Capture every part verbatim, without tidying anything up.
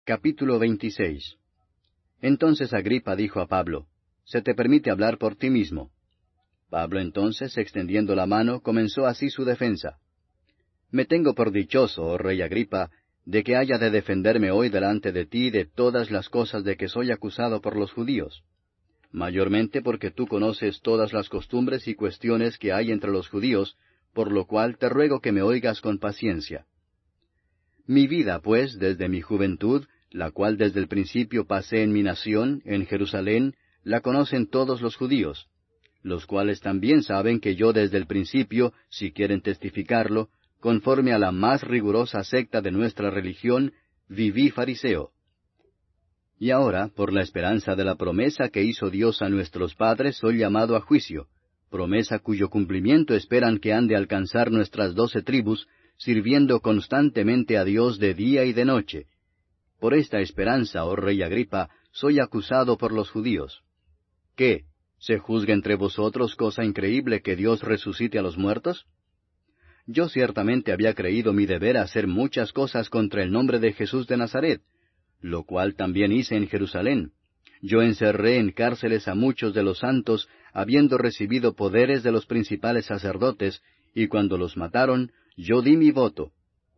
Capítulo veintiséis. Entonces Agripa dijo a Pablo, «Se te permite hablar por ti mismo». Pablo entonces, extendiendo la mano, comenzó así su defensa. «Me tengo por dichoso, oh rey Agripa, de que haya de defenderme hoy delante de ti de todas las cosas de que soy acusado por los judíos. Mayormente porque tú conoces todas las costumbres y cuestiones que hay entre los judíos, por lo cual te ruego que me oigas con paciencia. Mi vida, pues, desde mi juventud, la cual desde el principio pasé en mi nación, en Jerusalén, la conocen todos los judíos, los cuales también saben que yo desde el principio, si quieren testificarlo, conforme a la más rigurosa secta de nuestra religión, viví fariseo. Y ahora, por la esperanza de la promesa que hizo Dios a nuestros padres, soy llamado a juicio, promesa cuyo cumplimiento esperan que han de alcanzar nuestras doce tribus, sirviendo constantemente a Dios de día y de noche. Por esta esperanza, oh rey Agripa, soy acusado por los judíos. ¿Qué? ¿Se juzga entre vosotros cosa increíble que Dios resucite a los muertos? Yo ciertamente había creído mi deber hacer muchas cosas contra el nombre de Jesús de Nazaret, lo cual también hice en Jerusalén. Yo encerré en cárceles a muchos de los santos, habiendo recibido poderes de los principales sacerdotes, y cuando los mataron, yo di mi voto.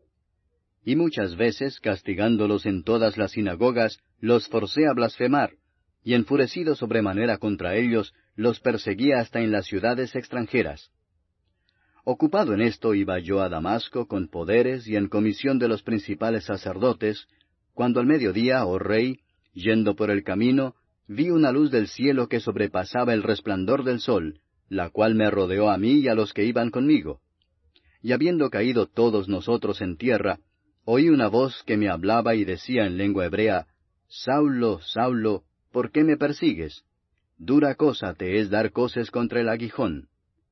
Y muchas veces, castigándolos en todas las sinagogas, los forcé a blasfemar, y enfurecido sobremanera contra ellos, los perseguía hasta en las ciudades extranjeras. Ocupado en esto iba yo a Damasco con poderes y en comisión de los principales sacerdotes, cuando al mediodía, oh rey, yendo por el camino, vi una luz del cielo que sobrepasaba el resplandor del sol, la cual me rodeó a mí y a los que iban conmigo. Y habiendo caído todos nosotros en tierra, oí una voz que me hablaba y decía en lengua hebrea, «Saulo, Saulo, ¿por qué me persigues? Dura cosa te es dar coces contra el aguijón».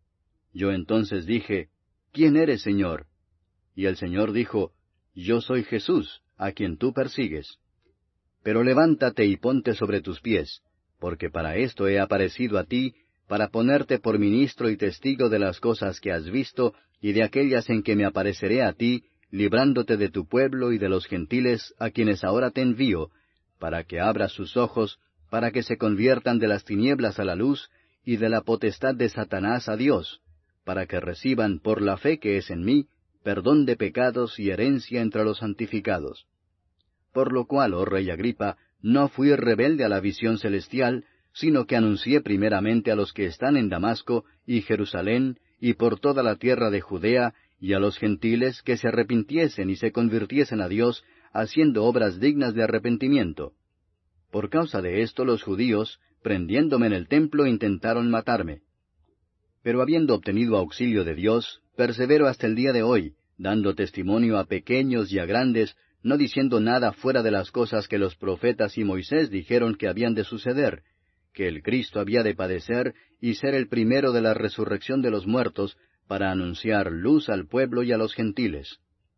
Yo entonces dije, «¿Quién eres, Señor?» Y el Señor dijo, «Yo soy Jesús, a quien tú persigues. Pero levántate y ponte sobre tus pies, porque para esto he aparecido a ti, para ponerte por ministro y testigo de las cosas que has visto y de aquellas en que me apareceré a ti, librándote de tu pueblo y de los gentiles a quienes ahora te envío, para que abras sus ojos, para que se conviertan de las tinieblas a la luz y de la potestad de Satanás a Dios, para que reciban por la fe que es en mí, perdón de pecados y herencia entre los santificados. Por lo cual, oh rey Agripa, no fui rebelde a la visión celestial, sino que anuncié primeramente a los que están en Damasco y Jerusalén y por toda la tierra de Judea, y a los gentiles que se arrepintiesen y se convirtiesen a Dios, haciendo obras dignas de arrepentimiento. Por causa de esto los judíos, prendiéndome en el templo, intentaron matarme. Pero habiendo obtenido auxilio de Dios, persevero hasta el día de hoy, dando testimonio a pequeños y a grandes, no diciendo nada fuera de las cosas que los profetas y Moisés dijeron que habían de suceder, que el Cristo había de padecer y ser el primero de la resurrección de los muertos, para anunciar luz al pueblo y a los gentiles.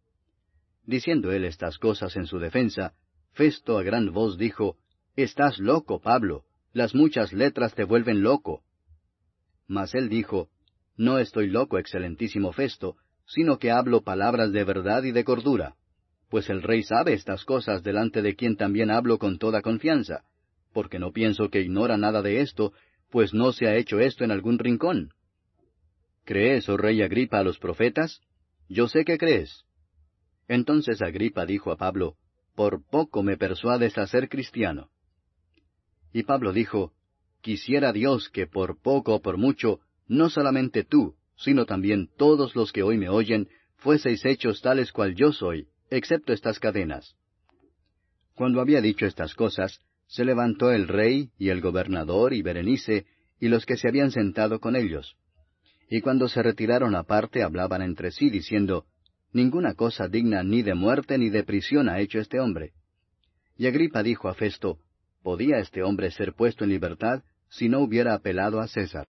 Diciendo él estas cosas en su defensa, Festo a gran voz dijo, «Estás loco, Pablo, las muchas letras te vuelven loco». Mas él dijo, «No estoy loco, excelentísimo Festo, sino que hablo palabras de verdad y de cordura, pues el rey sabe estas cosas delante de quien también hablo con toda confianza, porque no pienso que ignora nada de esto, pues no se ha hecho esto en algún rincón. ¿Crees, oh rey Agripa, a los profetas? Yo sé que crees». Entonces Agripa dijo a Pablo, «Por poco me persuades a ser cristiano». Y Pablo dijo, «Quisiera Dios que por poco o por mucho, no solamente tú, sino también todos los que hoy me oyen, fueseis hechos tales cual yo soy, excepto estas cadenas». Cuando había dicho estas cosas, se levantó el rey, y el gobernador, y Berenice, y los que se habían sentado con ellos. Y cuando se retiraron aparte, hablaban entre sí, diciendo, «Ninguna cosa digna ni de muerte ni de prisión ha hecho este hombre». Y Agripa dijo a Festo, «¿Podía este hombre ser puesto en libertad si no hubiera apelado a César?»